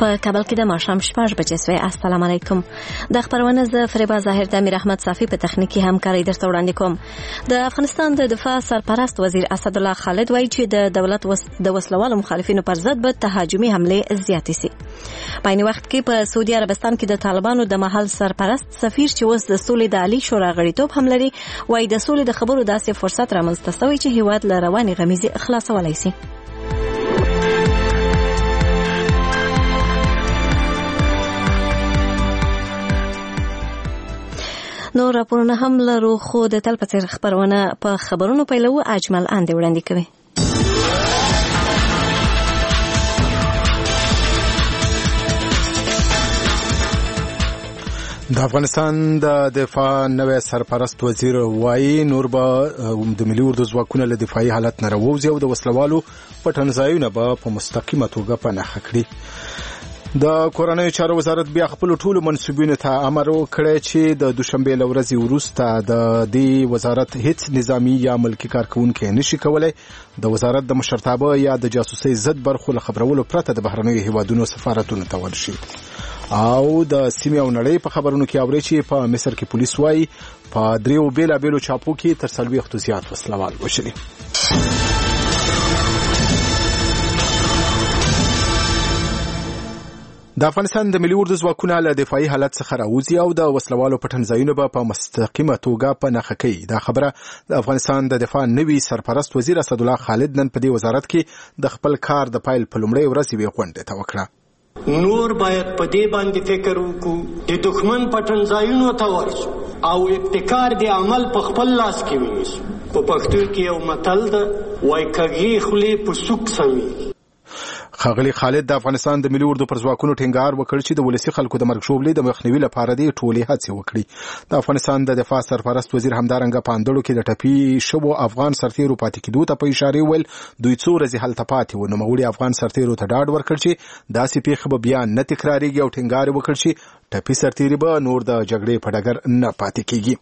په کابل کې د ماښام 6 بجې سوی. السلام علیکم. د خبرونه ز فریبا ظاهر د امیر احمد صافی په تخنیکی همکاري درته وړاندې کوم. د افغانستان د دفاع سرپرست وزیر اسد الله خالد وایي چې د دولت د وسلوالو مخالفینو پر ضد به تهاجمي حمله زیاتې سي. په عین وخت کې په سعودي عربستان کې د طالبانو د محل سرپرست سفیر چې اوس د سولې د عالی شورا غړیتوب هم لري وایي د سولې د خبرو داسې فرصت رامنځته شوی چې هیواد له رواني غمیزې خلاصولای شي. نو راپورونه هم لرو خو د تل په څیر خبرونه په خبرونو پیلو اجمل اندې وړاندې کوي. د افغانستان د دفاع نوی سرپرست وزیر وایي نور به د ملي اردو ځواکونه له دفاعي حالت نه راووځي او د وسلوالو پټنځایونه به په مستقیمه توګه په نښه کړي. د کورنیو چارو وزارت بیا خپل ټولو منصوبینو ته امر وکړی چې د دوشنبه له ورځې وروسته د دې وزارت هیڅ نظامی یا ملکی کارکونکي نشي کولای د وزارت د مشرتابه یا د جاسوسي ضد برخو له خبرولو پرته د بهرنیو هیوادونو سفارتونو ته ورشي. او د سیمې او نړۍ په خبرونو کې اوري چې په مصر کې پولیس وایي په دریو بیلابیلو چاپو کې تر 40 زیات وسلوال وشلي. د افغانستان د ملي اردو ځواکونه له دفاعي حالت څخه راوځي او د وسلوالو پټنځایونو به په مستقیمه توګه په نښه کوي. دا خبره د افغانستان د دفاع نوي سرپرست وزیر اسد الله خالد نن په دې وزارت کې د خپل کار د پایل په لومړۍ ورځ یې غونډه ته وکړه. نور باید په دې باندې فکر وکړو چې دښمن پټنځایونو ته ورشو او ابتکار د عمل په خپل لاس کې ونیسو. په پښتو کې یو متل ده وایي کږې خولې په سوک سمیږي. ښاغلي خالد د افغانستان د ملي اردو پر ځواکونو ټینګار وکړ چې د ولسي خلکو د مرګ ژوبلې د مخنیوي لپاره دې ټولې هڅې وکړي. د افغانستان د دفاع سرپرست وزیر همدارنګه په اندړو کې د ټپي شوو افغان سرتیرو پاتې کېدو ته په اشاره ویل دوی څو ورځې هلته پاتې وو. نوموړي افغان سرتیرو ته ډاډ ورکړ چې داسې پیښه به بیا نه تکرارېږي او ټینګار وکړ چې ټپي سرتیري به نور د جګړې په ډګر نه پاتې کېږي.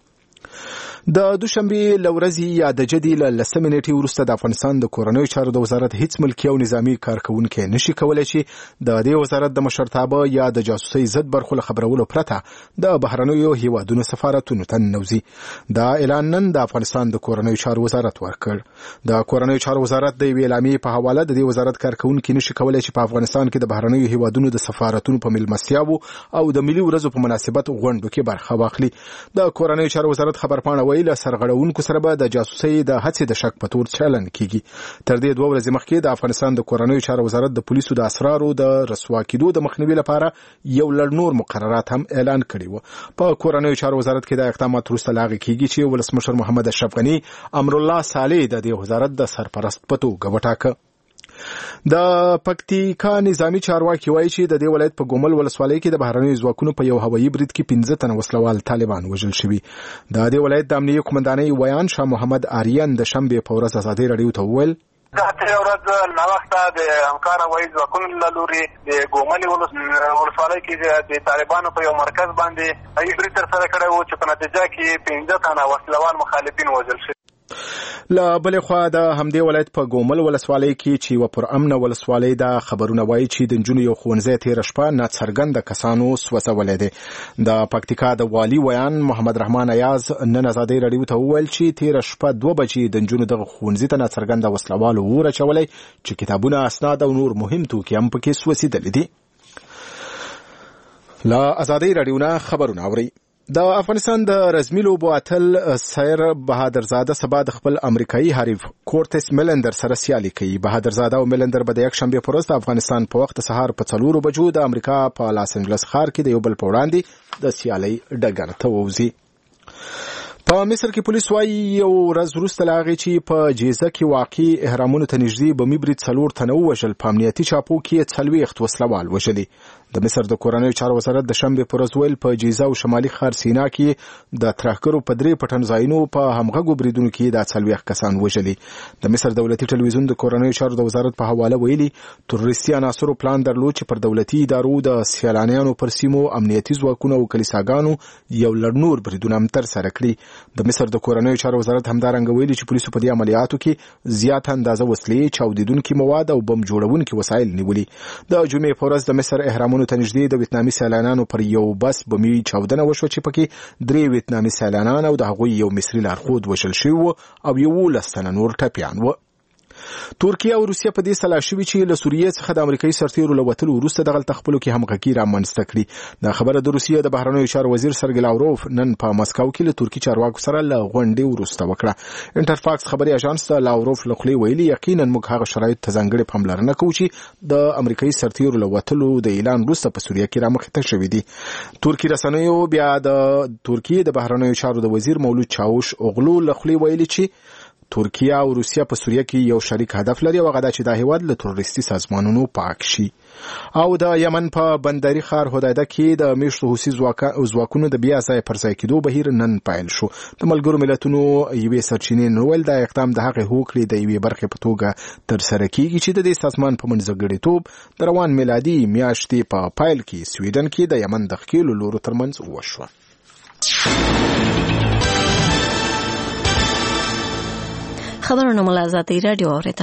د دوشنبه لورځي یا د جدي له 10 منټې وروسته د افغانستان د کورنیو چارو د وزارت هیڅ ملکی او نظامی کارکونکي نشي کولای چې د دې وزارت د مشرتابه یا د جاسوسي ضد برخو له خبرولو پرته د بهرنیو هیوادونو سفارتونو ته ننوځي. دا اعلان نن د افغانستان د کورنیو چارو وزارت ورکړ. د کورنیو چارو وزارت د اعلامیې په حواله د دې وزارت کارکونکي نشي کولای چې په افغانستان کې د بهرنیو هیوادونو د سفارتونو په ملمستیاو او د ملي ورځو په مناسبت غونډو کې برخه واخلي. د کورنیو چارو وزارت خبرپاڼه ویله سرغړونکو سره به د جاسوسي د هڅې د شک په تور چلن کیږي. تر دې 2 ورځې مخکې د افغانستان د کورنیو چارو وزارت د پولیسو د اسرارو د رسوا کېدو د مخنیوي لپاره یو لړ نور مقررات هم اعلان کړي وو. په کورنیو چارو وزارت کې د اقدامات وروسته لاغې کیږي چې ولسمشر محمد اشرف غنی امرالله صالح د دې وزارت د سرپرست په توګه وټاکه. د پکتیکا نظامی چارواکي وایي چې د دې ولایت په ګومل ولسوالۍ کې د بهرنیو ځواکونو په یو هوایي برید کې 15 تنه وسلوال طالبان وژل شوي. د دې ولایت د امنیه قومندانۍ ویان شاه محمد آریان د شنبه په ورځ ازادي رادیو ته وویل دا تر ورځ لا وخت د همکار هوایي ځواکونو له لوري د ګومل ولسوالۍ کې د طالبانو په یو مرکز باندې هغوی برید ترسره کړی و چې په نتیجه کې 15 تنه وسلوال مخالفین وژل شوي. له بلې خوا د همدې ولایت په ګومل ولسوالۍ کې چې و پر امن ولسوالۍ د خبرونه وایي چې د نجونو یو ښوونځی تیر شپه ناڅرګنده کسانو سوځولی دی. د پکتیکا د والي ویان محمد رحمان ایاز نن ازادي رادیو ته وویل چې تیر شپه 2 بجې د نجونو دغه ښوونځي ته ناڅرګنده وسلوالو اور اچولی چې کتابونه اسناد او نور مهم توکي هم پکې سوځېدلي دي. له ازادي رادیو نه خبرونه اورئ. د افغانستان د رزمي لوبو اتل سیر بهادرزاده سبا د خپل امریکایي حریف کورټس میلندر سره سیالي کوي. بهادرزاده او میلندر به د یک شنبه په ورځ د افغانستان په وخت سهار په 4 بجو د امریکا په لاس انجلس ښار کې د یو بل په وړاندې د سیالي ډګر ته ووځي. په مصر کې پولیس وایي یو ورځ وروسته له هغې چې په جیزه کې واقع اهرامونو ته نږدې بمي برید 4 تنه ووژل، په امنیتي چاپو کې 40 وسلوال وژلي. د مصر د کورنیو چارو وزارت د شنبه پر ورځ ویل په جیزه او شمالي ښار سینا کې د ترهګرو په 3 پټن ځایونو په همغږو بریدونو کې د 40 کسان وژلي. د مصر دولتي ټلویزیون د کورنیو چارو د وزارت په حواله ویلي تروریستي عناصرو پلان درلود چې پر دولتي ادارو د سیلانیانو پر سیمو امنیتي ځواکونه او کلیساګانو یو لړنور بریدونه هم ترسره کړي. د مصر د کورنیو چارو وزارت همدارنګه ویلي چې پولیسو په دې عملیاتو کې زیات اندازه وسلې، چاودیدونکي مواد او بم جوړونکي وسایل نیولي. د جمعې په ورځ د مصر اهرامونو ته نږدې د ویتنامي سیلانیانو پر یو بس بمي چاودنه وشوه چې پکې 3 ویتنامي سیلانیان او د هغوی یو مصري لارښود وژل شوي او 11 تنه نور ټپیان و. ترکیه او روسیه په دې سلا شوي چې له سوریې څخه د امریکایي سرتیرو له وتلو وروسته دغلته خپلو کې همغږي رامنځته کړي. دا خبره د روسیې د بهرنیو چارو وزیر سرګی لاوروف نن په مسکو کې له ترکي چارواکو سره له غونډې وروسته وکړه. انټرفاکس خبري اژانس ته لاوروف له خولې ویلي یقینا موږ هغه شرایط ته ځانګړې پاملرنه کوو چې د امریکایي سرتیرو له وتلو د اعلان وروسته په سوریه کې رامخته شوي دي. ترکي رسنیو بیا د ترکیې د بهرنیو چارو د وزیر مولود چاوش اوغلو له خولې ویلي چې ترکیه او روسیه په سوریه کې یو شریک هدف لري او هغه دا چې د هیواد له تروریستي سازمانونو پاک شي. او د یمن په بندري ښار هدایده کې د میشتو حوثي ځواکونو د بیا ځای پر ځای کېدو بهیر نن پیل شو. د ملګرو ملتونو یوې سرچینې نوول دا اقدام د هغې هوکړې د یوې برخې په توګه ترسره کیږي چې د دې سازمان په منځګړیتوب د روان میلادي میاشتې په پایل کې سویډن کې د یمن د ښکېلو لورو ترمنځ وشوه. خبرونه ملازاتي رادیو اوریدل.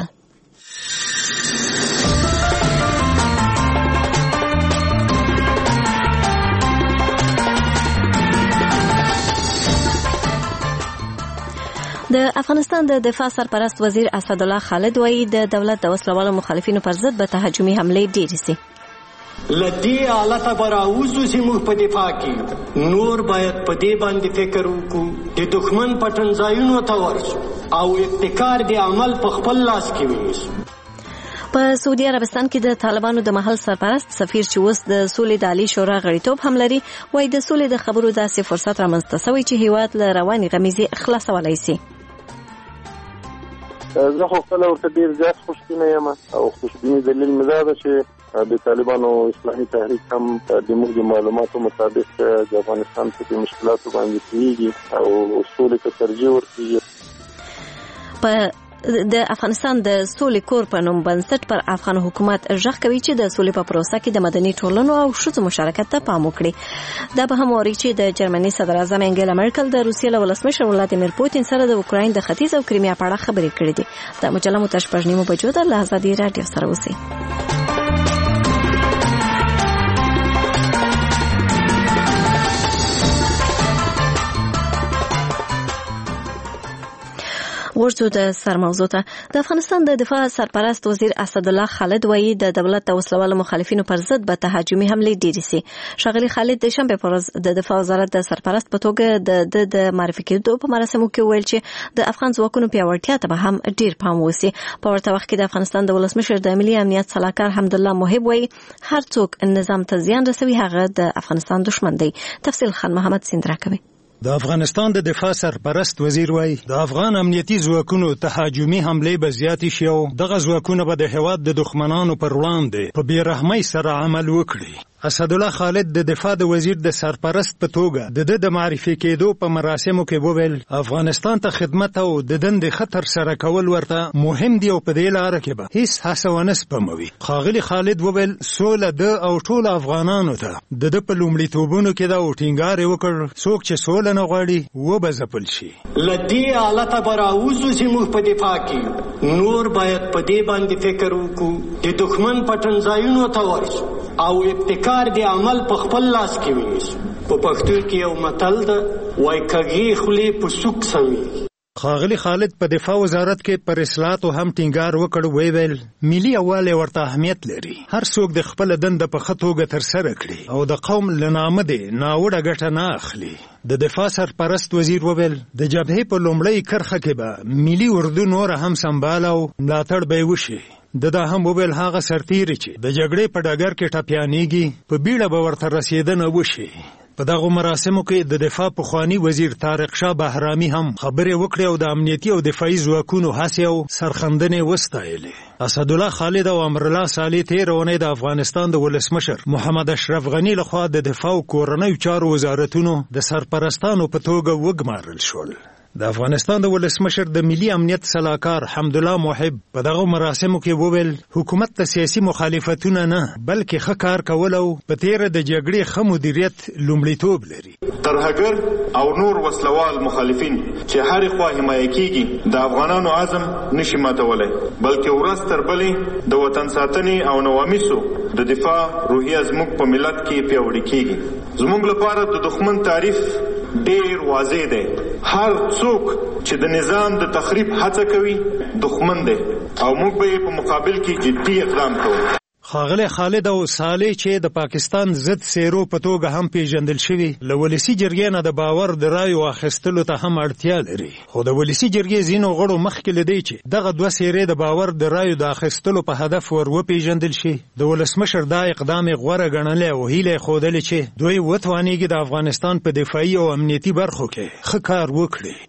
د افغانستان د دفاع سرپرست وزیر اسدالله خالد وایي د دولت د وسلوالو مخالفینو پر ضد به تهاجمي حملې ډېرې سي. لدی حالت براوزو زموږ په دفاع کې نور باید په دې باندې فکر وکړو د دښمن پټنځایونو ته ورسو او ابتکار د عمل په خپل لاس کې ونیسو. په سعودي عربستان کې د طالبانو د محل سرپرست سفیر چې اوس د سولې د عالی شورا غړیتوب هم لري وایي د سولې د خبرو داسې فرصت رامنځته شوی چې هیواد له روانې غمیزې خلاصولی سي. زه خو خپله ورته ډېر زیات خوشبینه یم او خوشبیني دلیل مې دا ده چې د طالبانو اسلامي تحریک هم د موږ د معلوماتو مطابق د افغانستان په مشکلاتو باندې کېږي او سولې ته ترجیح ورکوي. د افغانستان د سولې کور په نوم بنسټ پر افغان حکومت ژغ کوي چې د سولې په پروسه کې د مدني ټولنو او ښځو مشارکت ته پام وکړي. دا به هم واري چې د جرمني صدر اعظم انګیلا مرکل د روسیې له ولسمشر ولادیمیر پوتین سره د اوکراین د ختیځ او کریمیا په اړه خبرې کړې دي. د مجله مو تر 8 بجو د آزادي رادیو سره اوسئ. ورځو د سرموضوع ته د افغانستان د دفاع سرپرست وزیر اسدالله خالد وایي د دولت د وسلوالو مخالفینو پر ضد به تهاجمي حملې ډېرې سي. ښاغلي خالد د شنبې په ورځ د دفاع وزارت د سرپرست په توګه د معرفي کېدو په مراسمو کې ویل چې د افغان ځواکونو پیاوړتیا ته به هم ډېر پام وشي. په ورته وخت کې د افغانستان د ولسمشر د ملي امنیت سلاکار حمدالله محب وایي هر څوک نظام ته زیان رسوي هغه د افغانستان دښمن دی. تفصیل خان محمد سیند راکوي. د افغانستان د دفاع سرپرست وزیر وایي د افغان امنیتي ځواکونو تهاجمي حملې به زیاتې شي او دغه ځواکونه به د هېواد د دښمنانو پر وړاندې په بې رحمۍ سره عمل وکړي. اسدالله خالد د دفاع د وزیر د سرپرست په توګه د معرفي کېدو په مراسمو کې وویل افغانستان ته خدمت او د دندې خطر سره کول ورته مهم دی او په دې لاره کې به هیڅ هڅه ونه سپموي. ښاغلي خالد وویل سوله د او ټول افغانانو ته د په لومړیتوبونو کې دا ټینګار وکړ څوک چې سوله نه غواړي و به ځپل شي. لدی حالت براوزو زموږ په دفاع کې نور باید په دې باندې فکر وکړو د دښمن پټنځایونو ته ورسو او ابتکار د عمل په خپل لاس کې ونیسو. په پښتو کې یو متل ده وایي کږې خولې په سوک سمیږي. ښاغلي خالد په دفاع وزارت کې پر اصلاحاتو هم ټینګار وکړ ویل ملي یووالی ورته اهمیت لري. هر څوک د خپل دنده په ښه توګه ترسره کړي او د قوم له نامه دې ناوړه ګټه نه اخلي. د دفاع سرپرست وزیر وویل د جبهې په لومړۍ کرښه کې به ملي اردو نور هم سمبال او ملاتړ به وشي. دا هم وویل هغه سرتیري چې د جګړې په ډګر کې ټپیانېږي په بیړه به ورته رسېدنه وشي. په دغه مراسمو کې د دفاع پخوانی وزیر طارق شاه بهرامي هم خبرې وکړې او د امنیتي او دفاعي ځواکونو هڅې او سرښندنې وستایلې. اسدالله خالد او امرالله صالح تیر اونۍ د افغانستان د ولسمشر محمد اشرف غنی لخوا د دفاع او کورنیو چارو وزارتونو د سرپرستانو په توګه وګمارل شول. د افغانستان د ولسمشر د ملي امنیت سلاکار حمدالله محب په دغه مراسمو کې وویل حکومت ته سیاسي مخالفتونه نه بلکې ښه کار کول او په تیره د جګړې ښه مدیریت لومړیتوب لري. ترهګر او نور وسلوال مخالفین چې هرې خوا حمایه کیږي د افغانانو عزم نشي ماتولی بلکې ورځ تر بلې د وطن ساتنې او نوامیسو د دفاع روحیه زموږ په ملت کې پیاوړې کیږي. زموږ لپاره د دښمن تعریف ډیر واضح دی. هر څوک چې د نظام د تخریب هڅه کوي دښمن دی او موږ به په مقابل کې جدي اقدام کوو. ښاغلی خالد او صالح چې د پاکستان ضد سیرو په توګه هم پیژندل شوي له ولسي جرګې نه د باور د رایو اخیستلو ته هم اړتیا لري. خو د ولسي جرګې ځینو غړو مخکې له دی چې دغه دوه سیرې د باور د رایو د اخیستلو په هدف ور وپیژندل شي د ولسمشر دا اقدام غوره ګڼلی او هیله یې ښودلې چې دوی وتوانیږي د افغانستان په دفاعي او امنیتي برخو کې ښه کار وکړي.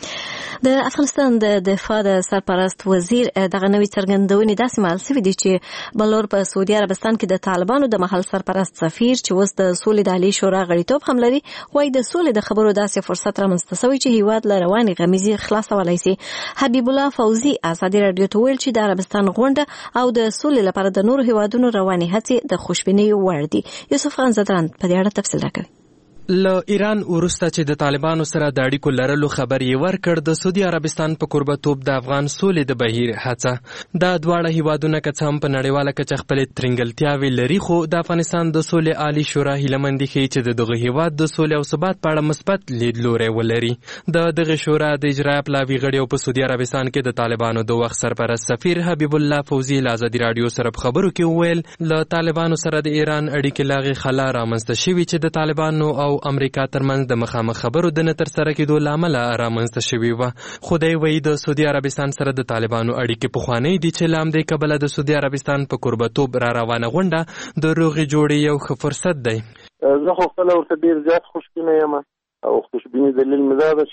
د افغانستان د دفاع د سرپرست وزیر دغه نوې څرګندونې داسې مهال شوې دي چې بلور په سعودي عربستان کې د طالبانو د محل سرپرست سفیر چې اوس د سولې د عالی شورا غړیتوب هم لري وایي د سولې د خبرو داسې فرصت رامنځته شوی چې هیواد له روانې غمیزې خلاصولی شي. حبیب الله فوزي ازادي راډیو ته ویل چې د عربستان غونډه او د سولې لپاره د نورو هیوادونو روانې هڅې د خوشبینۍ وړ دي. یوسف خان زدران په دې اړه تفصیل راکوي. له ایران وروسته چې د طالبانو سره د اړیکو لرلو خبر یې ورکړ د سعودي عربستان په کوربتوب د افغان سولې د بهیر هڅه دا دواړه هیوادونه که څه هم په نړیواله کچه خپلې ترنګلتیاوې لري خو د افغانستان د سولې عالي شورا هیلهمندي ښیي چې د دغه هیواد د سولې او ثبات په اړه مثبت لیدلوری ولري. د دغه شورا د اجرایه پلاوي غړي او په سعودي عربستان کې د طالبانو د وخت سرپرست سفیر حبیب الله فوزي له ازادي راډیو سره په خبرو کې وویل له طالبانو سره د ایران اړیکې لاغې خلا رامنځته شوي چې د طالبانو او امریکا ترمنځ د مخامخ خبرو د نه ترسره کېدو له امله رامنځته شوي وه. خو دی وایي د سعودي عربستان سره د طالبانو اړیکې پخوانۍ دي چې له همدې کبله د سعودي عربستان په کوربتوب را روانه غونډه د روغې جوړې یو ښه فرصت دی. زه خو خپله ورته ډېر زیات خوشبینه یم او خوشبیني دلیل مې دا ده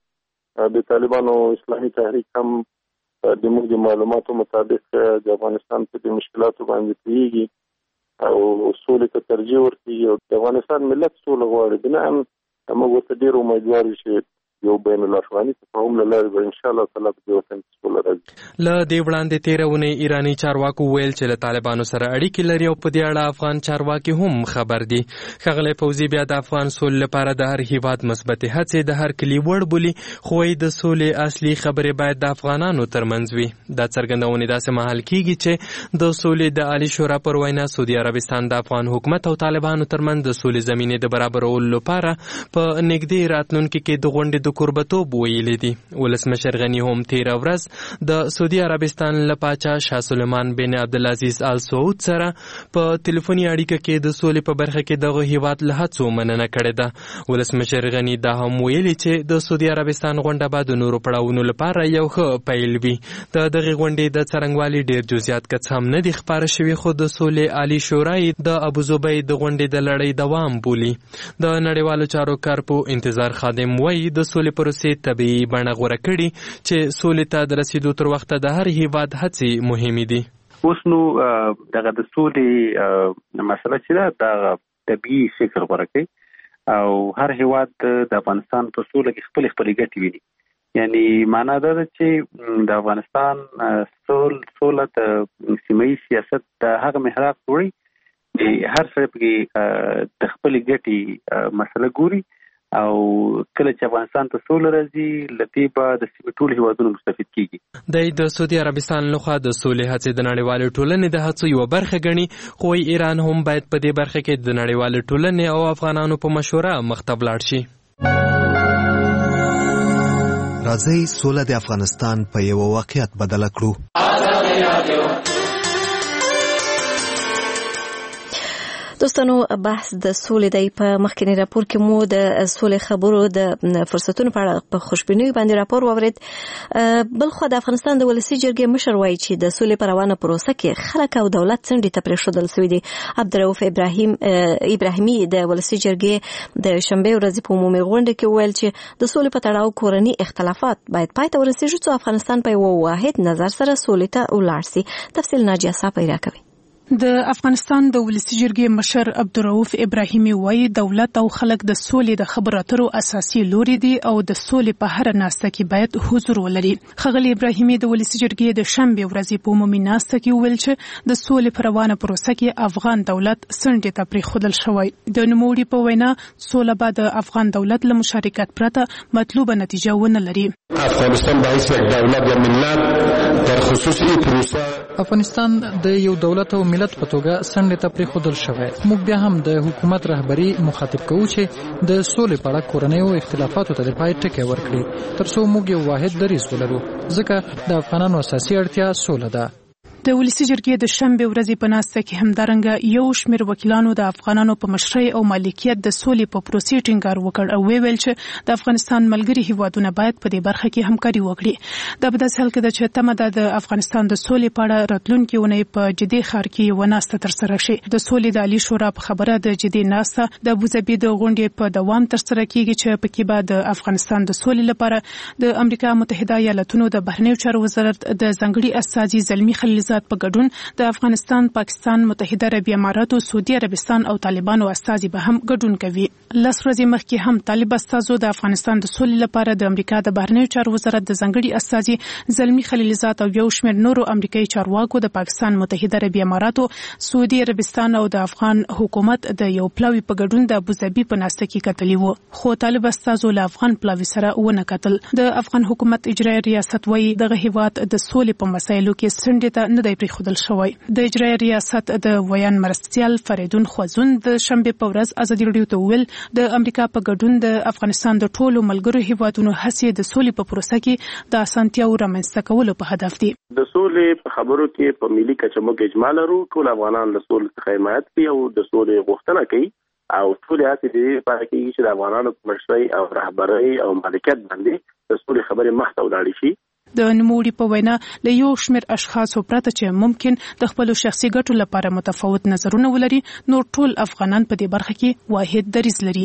چې د طالبانو اسلامي تحریک هم د موږ د معلوماتو مطابق د افغانستان په دې مشکلاتو باندې پوهېږي او سولې ته ترجیح ورکوي او د افغانستان ملت سوله غواړي. بناً موږ ورته ډېر امیدوار یو چې یو بین الافغاني تفاهم له لارې به انشاءالله تعالی په دې وطن کې سوله راځي. له دې وړاندې تېره اونۍ ایراني چارواکو ویل چې له طالبانو سره اړیکې لري او په دې اړه افغان چارواکي هم خبر دي. ښاغلی فوزي بیا د افغان سولې لپاره د هر هیواد مثبتې هڅې د هر کلي وړ بولي خو وایي د سولې اصلي خبرې باید د افغانانو ترمنځ وي. دا څرګندونې داسې مهال کیږي چې د سولې د عالي شورا پر وینا سعودي عربستان د افغان حکومت او طالبانو ترمنځ د سولې زمینې د برابرولو لپاره په نږدې راتلونکي کې د غونډې د کوربتوب ویلي دي. ولسمشر غني هم تېره ورځ د سعودي عربستان له پاچا شاه سلیمان بن عبدالعزیز آل سعود سره په ټلیفوني اړیکه کې د سولې په برخه کې دغه هیواد له هڅو مننه کړې ده. ولسمشر غني دا هم ویلي چې د سعودي عربستان غونډه به د نورو پړاوونو لپاره یو ښه پیل وي. د دغې غونډې د څرنګوالي ډېر جزئیات که څه هم نه دي خپاره شوي خو د سولې عالي شورا د ابوظبي د غونډې د لړۍ دوام بولي. د نړیوالو چارو کارپو انتظار خادم وایي د سولې پروسې طبیعي بڼه غوره کړي چې سولې ته د رسیدو تر وخته د هر هیواد هڅې مهمې دي. اوس نو دغه د سولې مسله چې ده دا طبیعي شکل غوره کوي او هر هیواد د افغانستان په سوله کې خپلې ګټې ویني. یعنی معنا دا ده چې د افغانستان سوله د سیمه‌ایي سیاست د هغه محراق وړي چې هر سړی پکې د خپلې ګټې مسله ګوري او کله چې افغانستان ته سوله راځي له دې به د سیمې ټول هیوادونو مستفید کیږي. د سعودي عربستان لخوا د سولې هڅې د نړیوالې ټولنې د هڅو یوه برخه ګڼي خو ایران هم باید په دې برخه کې د نړیوالې ټولنې او افغانانو په مشوره مخته ولاړ شي. راځئ سوله د افغانستان په یو واقعیت بدله کړو. دوستانو بحث د سولې دی. په مخکنی راپور کې مو د سولې خبرو د فرصتونو په اړه په خوشبینۍ باندې راپور واورید. بلخو د افغانستان د ولسی جرګې مشر وایي چې د سولې په روانه پروسه کې خلک او دولت څنډې ته پرېښودل شوي دي. عبدالرؤف ابراهیمي د ولسی جرګې د شنبې ورځې په عمومي غونډه کې وویل چې د سولې په تړاو کورني اختلافات باید پای ته ورسیږي څو افغانستان په یو واحد نظر سره سولې ته ولاړ شي. تفصیل ناجیه صاحب راکوي. د افغانستان د ولسی جرګې مشر عبدالرؤف ابراهیمي وایي دولت او خلک د سولې د خبرو اترو اساسي لوري دي او د سولې په هر ناسته کې باید حضور ولري. ښاغلي ابراهیمي د ولسی جرګې د شنبې ورځې په عمومي ناسته کې ویل چې د سولې په روانه پروسه کې افغان دولت څنډې ته پرېښودل شوی. د نوموړي په وینا سوله به د افغان دولت له مشارکت پرته مطلوبه نتیجه ونه لري. افغانستان به هیڅ دولت یا ملت در خصوصي پروسه افغانستان د یو دولت او ملت په توګه څنډې ته پرېښودل شوی. موږ بیا هم د حکومت رهبري مخاطب کوو چې د سولې په اړه کورنیو اختلافاتو ته د پای ټکی ورکړي تر څو موږ یو واحد دریځ ولرو ځکه د افغانانو اساسي اړتیا سوله ده. د ولسی جرګې د شنبې ورځې په ناسته کې همدارنګه یو شمېر وکیلانو د افغانانو په مشرۍ او مالکیت د سولې په پروسې ټینګار وکړ او ویل چې د افغانستان ملګري هیوادونه باید په دې برخه کې همکاري وکړي. دا په داسې حال کې ده چې تمه ده د افغانستان د سولې په اړه راتلونکي اونۍ په جدي ښار کې یوه ناسته ترسره شي. د سولې د عالي شورا په خبره د جدي ناسته د ابوظبي د غونډې په دوام ترسره کیږي چې پکې به د افغانستان د سولې لپاره د امریکا متحده ایالاتونو د بهرنیو چارو وزارت د ځانګړي استازي زلمي خلیلزاد په ګډون د افغانستان، پاکستان، متحده عربي امارات، سعودي عربستان او طالبانو استازي به هم ګډون کوي. 10 ورځې مخکې هم طالب استازو د افغانستان د سولې لپاره د امریکا د بهرنیو چارو وزارت د ځانګړي استازي زلمي خلیلزاد او یو شمېر نورو امریکایي چارواکو د پاکستان، متحده عربي امارات، سعودي عربستان او د افغان حکومت د یو پلاوي په ګډون د ابوظبي په ناسته کې کتلي وو. خو طالب استازو له افغان پلاوي سره ونه کتل. د افغان حکومت اجرایي ریاست وایي دغه هیواد د سولې په مسایلو کې څنډې ته نه دی پرېښودل شوی. د اجرایي ریاست د ویان مرستیال فریدون خوازون د شنبې په ورځ ازادي راډیو ته وویل د امریکا په ګډون د افغانستان د ټولو ملګرو هیوادونو هڅې د سولې په پروسه کې د اسانتیاو رامنځته کولو په هدف دي. د سولې په خبرو کې په ملي کچه موږ اجماع لرو. ټول افغانان د سولې څخه حمایت کوي او د سولې غوښتنه کوي او ټول هڅې دې لپاره کوي چې د افغانانو په مشرۍ او رهبرۍ او مالکیت باندې د سولې خبرې مخته ولاړې شي. د نوموړي په وینا له یو شمېر اشخاصو پرته چې ممکن د خپلو شخصي ګټو لپاره متفاوت نظرونه ولري نور ټول افغانان په دې برخه کې واحد دریځ لري.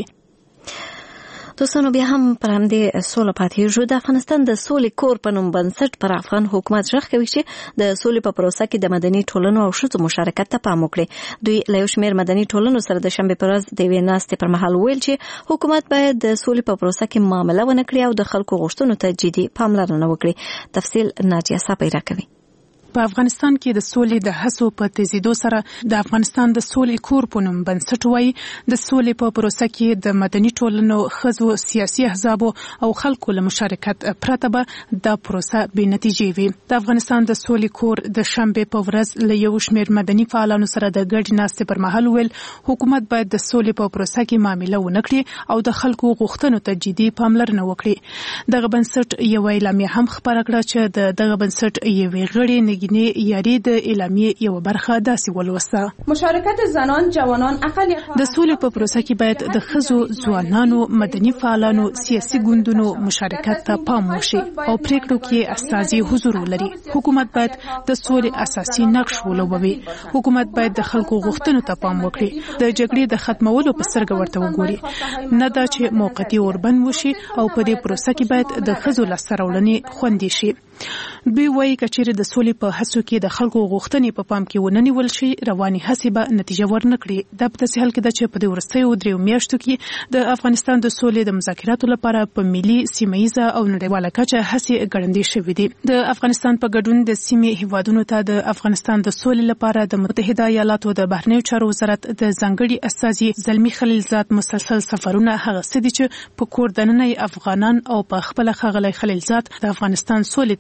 دوستانو بیا هم پر همدې سوله پاتې شو. د افغانستان د سولې کور په نوم بنسټ پر افغان حکومت غږ کوي چې د سولې په پروسه کې د مدني ټولنو او ښځو مشارکت ته پام وکړي. دوی له یو شمېر مدني ټولنو سره د شنبې په ورځ د یوې ناستې پر مهال ویل چې حکومت باید د سولې په پروسه کې معامله ونه کړي او د خلکو غوښتنو ته جدي پاملرنه وکړي. تفصیل ناجیه صاحب راکوي. په افغانستان کې د سولې د هڅو په تیزیدو سره د افغانستان د سولې کور په نوم بنسټ وایي د سولې په پروسه کې د مدني ټولنو، ښځو، سیاسي احزابو او خلکو له مشارکت پرته به دا پروسه بې نتیجې وي. د افغانستان د سولې کور د شنبې په ورځ له یو شمېر مدني فعالانو سره د ګډې ناستې پر مهال ویل حکومت باید د سولې په پروسه کې معامله ونه کړي او د خلکو غوښتنو ته جدي پاملرنه وکړي. دغه بنسټ یو اعلامیه هم خپاره کړه چې دغه بنسټ یوې غړي یاري د اعلامیې یو برخه داسې ولوسته. مشارکت زنان، جوانان، اقلیت‌ها د سولې په پروسه کې باید د ښځو، ځوانانو، مدني فعالانو، سیاسي ګوندونو مشارکت ته پام وشي او پریکړو کې استازي حضور ولري. حکومت باید د سولې اساسي نقش ولوبوي. حکومت باید د خلکو غوښتنو ته پام وکړي. د جګړې د ختمولو په سترګه ورته وګوري. نه دا چې موقتي اوربند وشي او په دې پروسه کې باید د ښځو لاسته راوړنې خوندي شي. دوی وایي که چیرې د سولې په هڅو کې د خلکو غوښتنې په پام کې ونه نیول شي رواني هڅې به نتیجه ورنه کړي. دا په داسې حال کې ده چې په دې وروستیو 3 میاشتو کې د افغانستان د سولې د مذاکراتو لپاره په ملي، سیمه او نړیواله کچه هڅې ګړندې شوې دي. د افغانستان په ګډون د سیمې هیوادونو ته د افغانستان د سولې لپاره د متحده ایالاتو د بهرنیو چارو وزارت د ځانګړي استازي زلمي خلیلزاد مسلسل سفرونه هغه څه دي چې په کور دننه افغانان او په خپل ښاغلی خلیلزاد د افغانستان سولې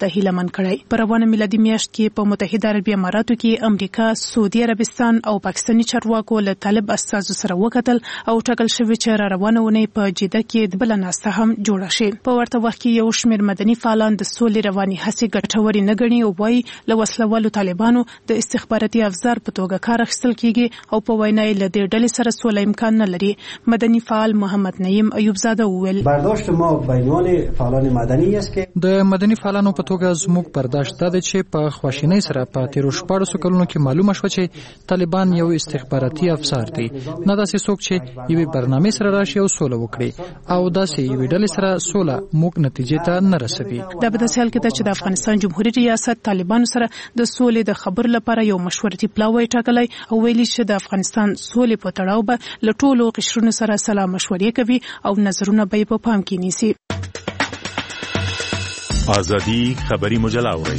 ته هیلمن کړی. په روانه میلادي میاشت کې په متحده عربي اماراتو کې امریکا، سعودي عربستان او پاکستاني چارواکو له طالب استازو سره وکتل او ټاکل شوی چې را روانه ونې په جده کې بل ناسته هم جوړه شي. په ورته وخت کې یو شمېر مدني فعالان د سولې رواني هڅې ګټورې نه ګڼي او وايي له وسلوالو طالبانو د استخباراتي افزار په توګه کار اخیستل کیږي او په وینا یې له دې ډلې سره سوله امکان نه لري. مدني فعال محمد نعیم ایوب زاده وویل برداشت ما بینوان فعالان مدني است که د مدني فعالانو په توګه زموږ برداشت دا دی چې په خواشینۍ سره په تیرو 14 کلونو کې معلومه شوه چې طالبان یو استخباراتي افسر دي، نه داسې څوک چې یوې برنامې سره راشي او سوله وکړي او داسې یوې ډلې سره سوله موږ نتیجې ته نه رسوي. دا په داسې حال کې ده چې د افغانستان جمهوریت ریاست طالبانو سره د سولې د خبرو لپاره یو مشورتي پلاوی ټاکلی او ویلي چې د افغانستان سولې په تړاو به له ټولو قشرونو سره سلا مشورې کوي او نظرونه به په پام کې نیسي. ازادي خبري مجله اورئ.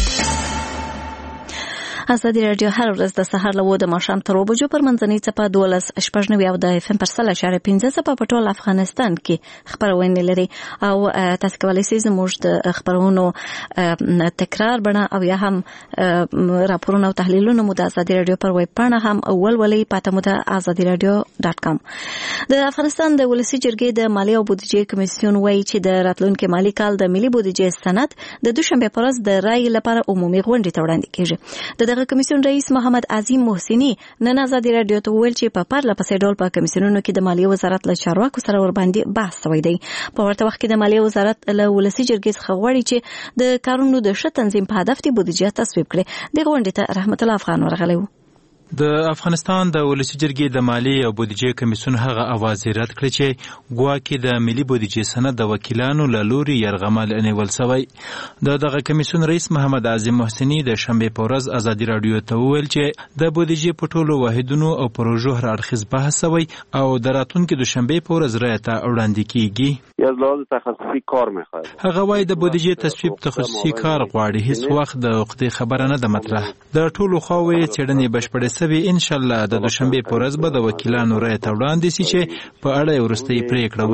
ازادي رادیو هر ورځ د سهار له 9 د ماښام تر 2 بجو پر منځنۍ څپه 12.9 او د FM پر 100.15 څپه په ټول افغانستان کې خبرونه لري او تاسو کولی شئ زموږ د خبرونو تکرار بڼه او یا هم راپورونه او تحلیلونه مو د ازادي رادیو پر ویب پاڼه هم ولولئ. پاته مو د azadiradio.com. د افغانستان د ولسی جرګې د مالیې او بودیجې کمیسیون وایي چې د راتلونکي مالی کال د ملي بودیجې سند د دوشنبه پر ورځ د رای لپاره عمومي غونډه ته وړاندې کیږي. دغه کمیسیون رئیس محمد عظیم محسنی نن ازادي رادیو ته ویل چې په پرله پسې ډول په کمیسیونونو کې د مالیې وزارت له چارواکو سره ورباندې بحث شوی دی. په ورته وخت کې د مالیې وزارت له ولسی جرګې څخه غواړي چې د کارونو د ښه تنظیم په هدف د بودیجې تصویب کړي. د غونډې ته رحمت الله افغان ورغلی و. د افغانستان د ولسی جرګې د مالیې او بودیجې کمیسیون هغه اواز رد کړ چې ګواکې د ملي بودیجې سند د وکیلانو له لوري یرغمل نیول شوی. دغه کمیسیون رئیس محمد عظیم محسنی د شنبه په ورځ ازادي رادیو ته وویل چې د بودیجې په ټولو واحدونو او پروژو هر اړخیز بحث شوی او د راتلونکي دوشنبه په ورځ رای ته وړاندې کیږي. از لحاظ تخصصی کار میخواد. هغه وايي د بودیجې تصویب تخصصي کار غواړي، هیڅ وخت د وقتی خبره نه ده مطرح. د ټولو خواوې څېړنې بشپړې سوي، ان شاء الله د دوشنبه په ورځ به د وکیلانو رای ته وړاندې شي چې په اړه وروستۍ پریکړه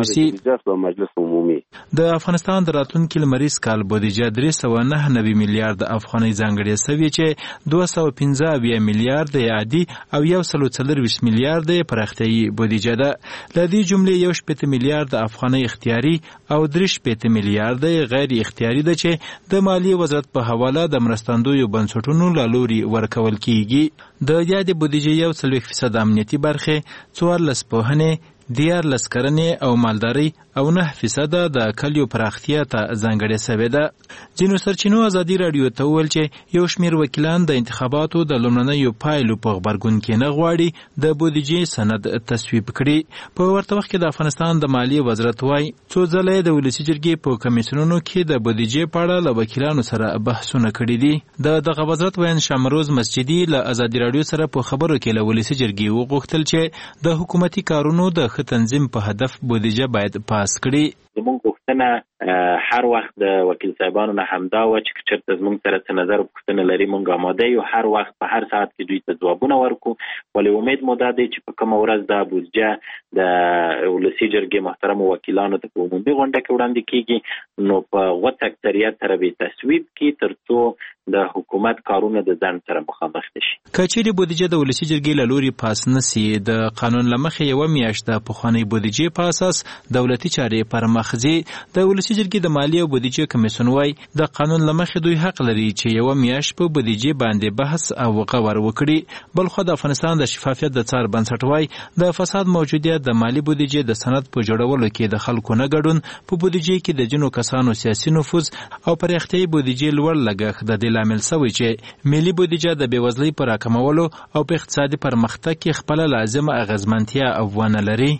وشي. د افغانستان د راتلونکي لمریز کال بودیجه 309 میلیارډ افغانۍ ځانګړې شوې چې 215 میلیارډ عادي او 140 میلیارډ پراختیایي بودیجه ده. د دې جملې 1 میلیارډ افغانۍ اختیاري او 3 میلیارډ غیر اختیاري ده چې د مالیې وزارت په حواله د مرستندویو بنسټونو له لوري ورکول کیږي. د یادې بودیجې 40% امنیتي برخې، 14 پوهنې، 14 کرنې او مالداري او 9% د کلیو پراختیا ته ځانګړې شوې ده. ځینو سرچینو ازادي رادیو ته وویل چې یو شمېر وکیلان د انتخاباتو د لومړنیو پایلو په غبرګون کې نه غواړي د بودیجې سند تصویب کړي. په ورته وخت کې د افغانستان د مالیې وزارت وايي څو ځله د ولسی جرګې په کمیسیونونو کې د بودیجې په اړه له وکیلانو سره بحثونه کړي دي. دغه وزارت ویان شامروز مسجدي له ازادي رادیو سره په خبرو کې له ولسی جرګې وغوښتل چې د حکومتي کارونو د تنظیم په هدف بودیجه باید پاس کړي. زموږ غوښتنه هر وخت د وکیل صاحبانو نه همدا و چې چېرته زموږ سره څه نظر پوښتنه لري موږ آماده یو هر وخت په هر ساعت کې دوی ته ځوابونه ورکو. ولې امید مو دا دی چې په کومه ورځ دا بودیجه د ولسی جرګې محترمو وکیلانو ته په عمومي غونډه کې وړاندې کیږي نو په غوڅ اکثریت سره به تصویب کی ترڅو د حکومت کارونه د ځان سره مخامخ شي. کچېرې بودیجه د ولسی جرګې له لوري پاس نسی د قانون لمخې یو میاشت د پخوانی بودیجې په اساس دولتي چارې پر مخزي. د ولسی جرګې د مالیې او بودیجې کمیسیون وايي د قانون لمخې دوی حق لري چې یو میاشت په بودیجې باندې بحث او غور وکړي. بلخو د افغانستان د شفافیت د څار بنسټ وايي د فساد موجودیت د مالی بودیجې د سند په جوړولو کې د خلکو نه ګډون، په بودیجې کې د جنو کسانو سیاسي نفوذ او پراختیایي بودیجې لوړ لګښت د دې لامل شوی چې ملي بودیجه د بېوزلۍ په راکمولو او په اقتصادي پرمختګ کې خپله لازمه اغیزمنتیا ونه لري.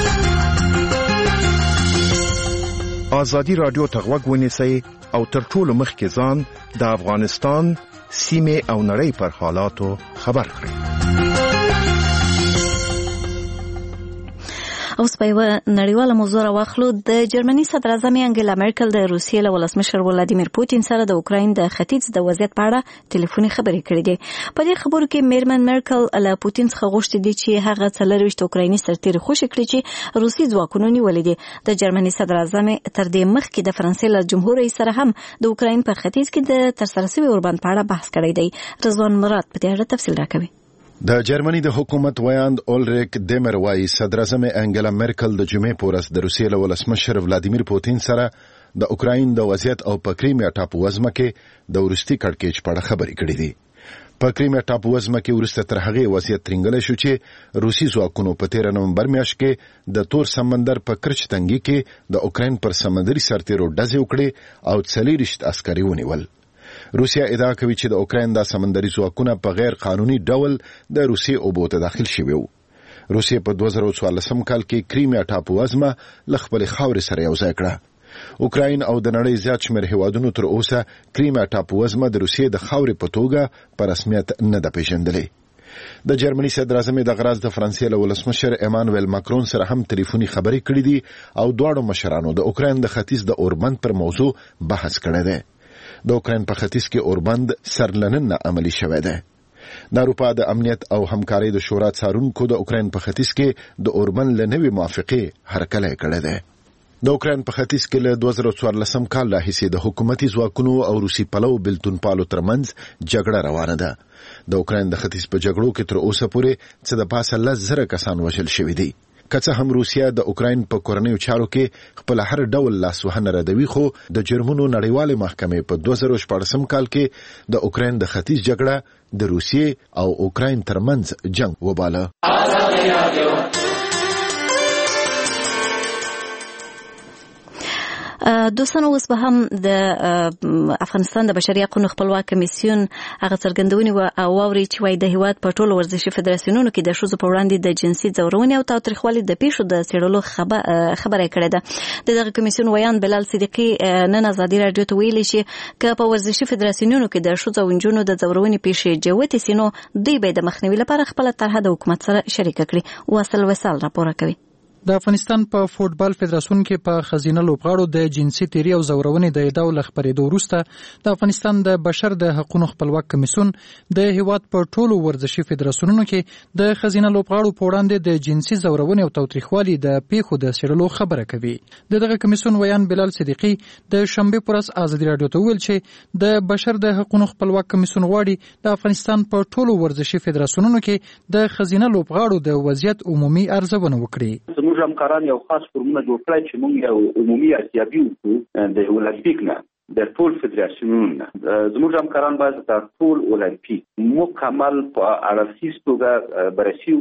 ازادي رادیو ته غوږ ونیسئ او تر ټولو مخکې ځان د افغانستان سیمې او نړۍ پر حالاتو خبر کړئ. اوس په یوه نړیواله موضوع راواخلو. د جرمني صدر اعظم انګلا مرکل د روسیې له ولسمشر ولادیمیر پوتین سره د اوکراین د ختیځ د وضعیت په اړه ټلیفوني خبرې کړې دي. په دې خبرو کې میرمن مرکل له پوتین څخه غوښتي دي چې هغه 24 اوکرایني سرتیري خوشي کړي چې روسي ځواکونو نیولې دي. د جرمني صدر اعظم تر دې مخکې د فرانسې له جمهور رئیس سره هم د اوکراین په ختیځ کې د ترسره شوي اوربند په اړه بحث کړی دی. رضوان مراد په دې اړه تفصیل راکوي. د جرمني د حکومت ویاند اولریک دیمر وایي صدر اعظم انګلا مرکل د جمعې په ورځ د روسیې له ولسمشر ولادیمیر پوتین سره د اوکراین د وضعیت او په کریمیا ټاپووزمه کې د وروستي کړکېچ په اړه خبرې کړې دي. په کریمیا ټاپووزمه کې وروسته تر هغې وضعیت ترنګلی شو چې روسي ځواکونو په 13 نومبر میاشت کې د تور سمندر په کرچ تنګي کې د اوکراین پر سمندري سرتیرو ډزې وکړې او 40 عسکري ونیول. روسیا ادعا کوي چې د اوکراین د سمندري ځواکونه په غیر قانوني ډول د روسي اوبو ته داخل شوي وو. روسیا په 2014 کال کې کریمیا ټاپووزمه له خپلې خاورې سره یوځای کړه. اوکراین او د نړۍ زیات شمېر هیوادونو تر اوسه کریمیا ټاپووزمه د روسیې د خاورې په توګه په رسمیت نه ده پیژندلې. د جرمني صدر اعظم د غراز د فرانسې له ولسمشر ایمانوئل ماکرون سره هم ټلیفوني خبرې کړې دي او دواړو مشرانو د اوکراین د ختیځ د اوربند پر موضوع بحث کړی دی. د اوکراین په ختیځ کې اوربند سرلنن عملی شوی دی. د اروپا د امنیت او همکارۍ د شورا څارونکو د اوکراین په ختیځ کې د اوربند له نوې موافقې هرکلی کړی دی. د اوکراین په ختیځ کې له 2014 کال راهیسې د حکومتي ځواکونو او روسي پلو بلتونپالو ترمنځ جګړه روانه ده. د اوکراین د ختیځ په جګړو کې تر اوسه پورې څه د پاسه 10,000 کسان وژل شوي دي. که څه هم روسیا د اوکراین په کورنیو چارو کې خپل هر ډول لاسوهنه ردوي، خو د جرمنو نړیوالې محکمې په 2014 کال کې د اوکراین د ختیځ جګړه د روسیې او اوکراین ترمنځ جنگ وباله. دوستانو اوس به هم د افغانستان د بشري حقوقو خپلواک کمیسیون هغه څرګندونې او واوري چې وایي د هیواد په ټولو ورزشي فدراسیونونو کې د ښځو په وړاندې د جنسي ځورونې او تاوتریخوالي د پیښو د څېړلو خبره کړې ده. د دغه کمیسیون ویان بلال صدیقي نن ازادي راډیو ته ویلي چې که په ورزشي فدراسیونونو کې د ښځو او نجونو د ځورونې پیښې جوتې سي، نو دوی به د مخنیوي لپاره خپله طرحه د حکومت سره شریکه کړي. واصل وصال راپور کوي. د افغانستان په فوټبال فدراسیون کې په خزینه لوبغاړو د جنسي تیری او زورونې د ادعاو له خبرېدو وروسته د افغانستان د بشر د حقوقو خپلواک کمیسیون د هیواد په ټولو ورزشي فدراسیونونو کې د خزینه لوبغاړو په وړاندې د جنسي زورونې او تاوتریخوالي د پیښو د څېړلو خبره کوي. دغه کمیسیون ویان بلال صدیقي د شنبې په ورځ ازادي راډیو ته ویل چې د بشر د حقوقو خپلواک کمیسیون غواړي د افغانستان په ټولو ورزشي فدراسیونونو کې د خزینه لوبغاړو د وضعیت عمومي ارزونه وکړي. زموږ همکاران یو خاص فورمونه جوړ کړی چې موږ یو عمومي ارزیابي وکړو د اولمپیک نه د ټول فدراسیونونو. زموږ همکاران باید د ټول اولمپیک مکمل په اړخیز توګه بررسي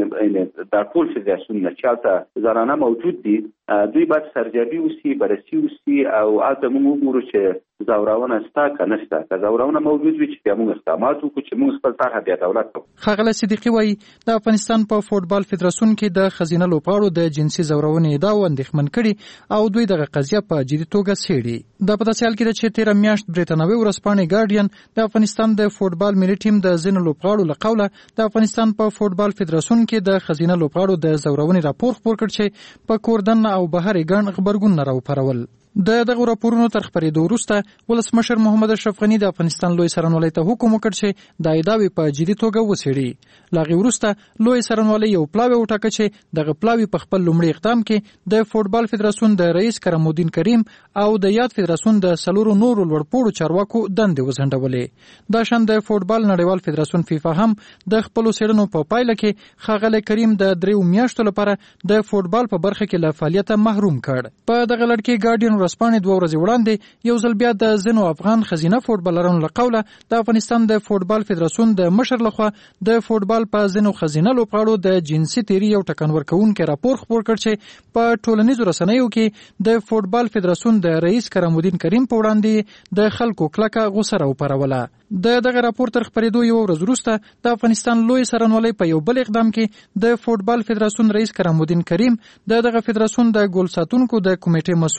وکړي. د ټول فدراسیونونو چې هلته زنانه موجود دي دوی باید سرجابي وسي، بررسي وسي او هلته موږ وګورو چې زورونه شته که نشته. که زورونه موجود وي چې بیا موږ اقدامات وکړو چې موږ خپل طرحه بیا دولت کوو. ښاغلی صدیقي وایي د افغانستان په فوټبال فدراسیون کې د ښځینه لوبغاړو د جنسي زورونې ادعاو اندېښمن کړي او دوی دغه قضیه په جدي توګه څېړي. دا په داسې حال کې ده چې تېره میاشت برېټانوي ورځپاڼې ګارډین د افغانستان د فوټبال ملي ټیم د ځینو لوبغاړو له قوله د افغانستان په فوټبال فدراسیون کې د ښځینه لوبغاړو د زورونې راپور خپور کړ چې په کور دننه او بهر یې ګڼ غبرګونونه راوپارول. د دغه راپورونو تر خپرېدو وروسته ولسمشر محمد اشرف غني د افغانستان لوی څارنوالۍ ته حکم وکړ چې د ادعاوې په جدي توګه وڅېړي. له هغې وروسته لوی څارنوالۍ یو پلاوی وټاکه چې دغه پلاوی په خپل لومړي اقدام کې د فوټبال فدراسیون د رئیس کرمالدین کریم او د یاد فدراسیون د 4 نورو لوړپوړو چارواکو دندې وځنډولې. دا شان د فوټبال نړیوال فدراسیون فیفا هم د خپلو څېړنو په پایله کې ښاغلی کریم د 3 میاشتو لپاره د فوټبال په برخه کې له فعالیته محروم کړ. په دغه لړ کې ګارډین ورځپاڼې 2 ورځې وړاندې یو ځل بیا د ځینو افغان ښځینه فوټبالرانو له قوله د افغانستان د فوټبال فدراسیون د مشر لخوا د فوټبال په ځینو ښځینه لوبغاړو د جنسي تیري یو ټکان ورکوونکی راپور خپور کړ چې په ټولنیزو رسنیو کې د فوټبال فدراسیون د رئیس کرمالدین کریم په وړاندې د خلکو کلکه غوسه راوپاروله. دغه راپور تر خپرېدو یو ورځ وروسته د افغانستان لوی څارنوالۍ په یو بل اقدام کې د فوټبال فدراسیون رئیس کرمالدین کریم دغه فدراسیون د ګول ساتونکو د کمیټې مسؤل نادر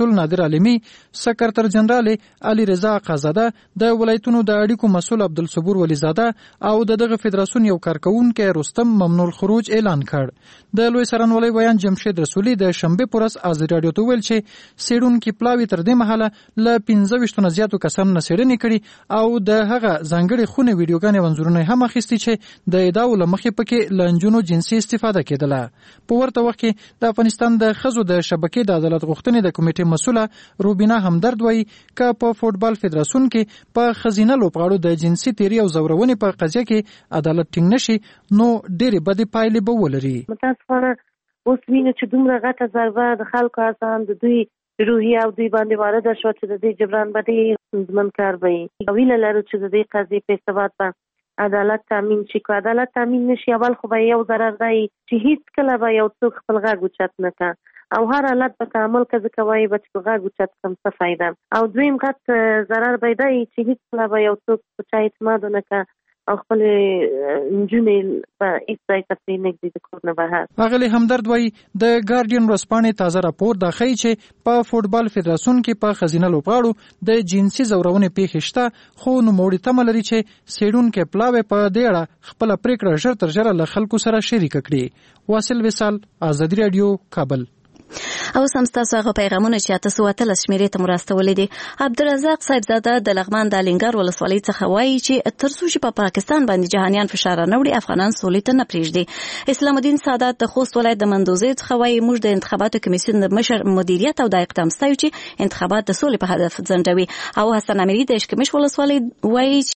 عالمي، سکرټر جنرال علي رضا قازاده، د ولایتونو د اړیکو مسؤل عبدالصبور ولیزاده او دغه فدراسیون یو کارکونکي رستم ممنوع الخروج اعلان کړ. د لوی سرانولۍ ویان جمشید رسولي د شنبه پورس ازادي رادیو ته ویل چې سیډونکي پلاوی تر دې مهاله ل 15 نه زیاتو کسانو نه سیډنې کړي او د هغه ځانګړي خونه ویډیوګانې منظورونه هم اخیستي چې د ادعاو لمخې پکې لنجونو جنسي استفاده کېدله. په ورته وخت کې د افغانستان د ښځو د شبکې د عدالت غوښتنې د کمیټې مسؤله روبینا همدرد وایي که په فوټبال فدراسیون کې په ښځینه لوبغاړو د جنسي تیري او زورونې په قضیه کې عدالت ټینګ نشي نو ډېرې بدې پایلې به ولري. متاسفانه اوس وینو چې دومره غټه ضربه د خلکو اذان د دوی روحیه او دوی باندې وارده شو چې د دې جبران باندې ستونزمن کار وي. ویله لرو چې د دې قضیې په ثبات به عدالت تامین شي. که عدالت تامین نشي اول خو به یو ضرر دی چې هیڅ کله به یو څوک خپل غږ اوچت نه کړي او هر حالت به تعامل کوي کوي به چې غږ اوچت کم څه فایده. او دویم غټ ضرر به دی چې هیڅ کله به یو څوک په چا اعتماد نه کوي او خپل نجونې په هیڅ ځای ته پرېنږدي د کور نه بهر. اغلې همدرد وایي د ګارډین ورځپاڼې تازه راپور دا ښیي چې په فوټبال فدراسیون کې په ښځینه لوبغاړو د جنسي زورونې پیښې شته، خو نوموړي تمه لري چې سیډونکي پلاوی په دې اړه خپله پریکړه ژر تر ژره له خلکو سره شریکه کړي. واصل وصال، ازادي رادیو، کابل. او سمستاسو هغه پیغامونه چې تاسو وتل شمیرې ته مرستولې دي. عبدالرزاق صاحبزاده د لغمان د لنګر ولسوالۍ څخه وایي چې ترڅو چې په پاکستان باندې جهانیان فشار نه وړي افغانان سولې ته نه پرېږدي. اسلام الدین سادات د خوست ولایت د مندوزۍ څخه وایي موږ د انتخاباتو کمیسیون د مشر مدیریت او د اقدام ستایو چې انتخابات د سولې په هدف ځنډوي. او حسن امیری د اشکمش ولسوالۍ وایي